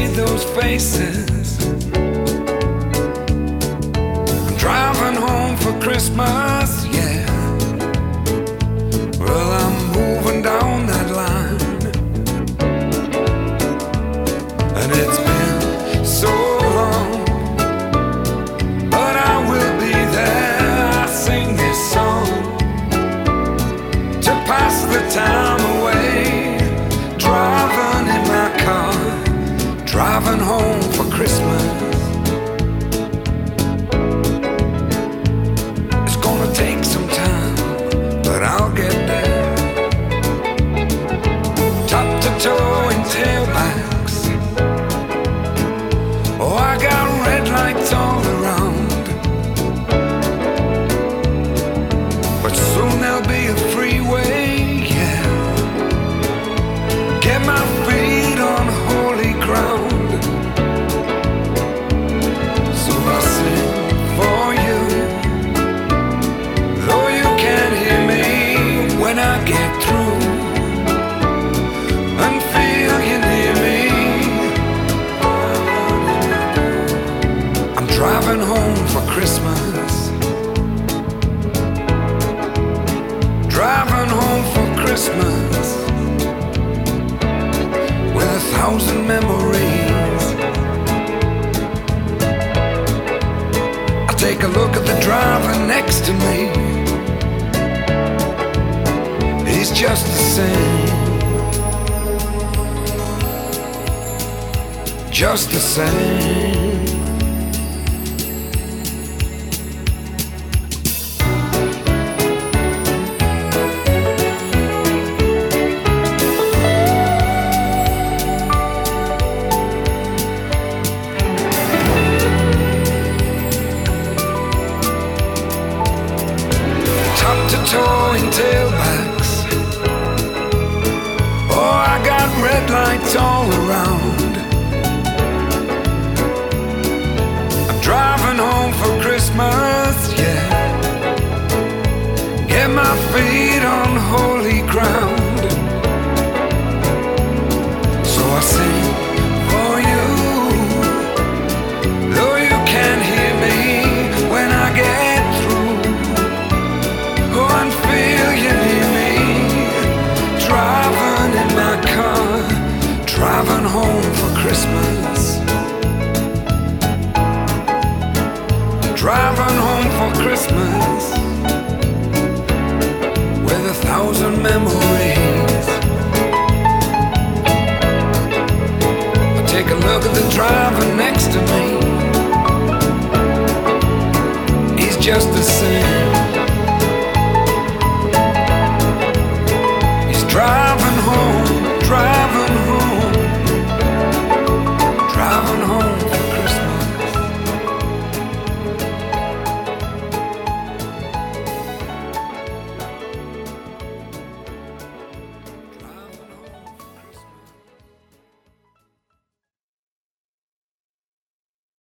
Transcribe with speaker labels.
Speaker 1: see those faces. I'm driving home for Christmas, yeah. Well, I'm moving down that line, and it's been so long, but I will be there. I sing this song to pass the time away, driving in my car, driving home for Christmas. It's gonna take some time, but I'll get there. Top to toe in tailbacks. Oh, I got red lights all around, but soon there'll be a freeway, yeah. Get my feet on holy ground. So I sing for you, though you can't hear me when I get through, and feel you near me. I'm driving home for Christmas, driving home for Christmas, with 1,000 memories. I take a look at the driver next to me. He's just the same, just the same. Toe in tailbacks. Oh, I got red lights all around. I'm driving home for Christmas, yeah. Get my feet on holy ground. So I sing for you, though you can't hear me when I get through. Go and feel you near me, driving in my car, driving home for Christmas, driving home for Christmas, with 1,000 memories. I take a look at the driver next to me. He's just the same,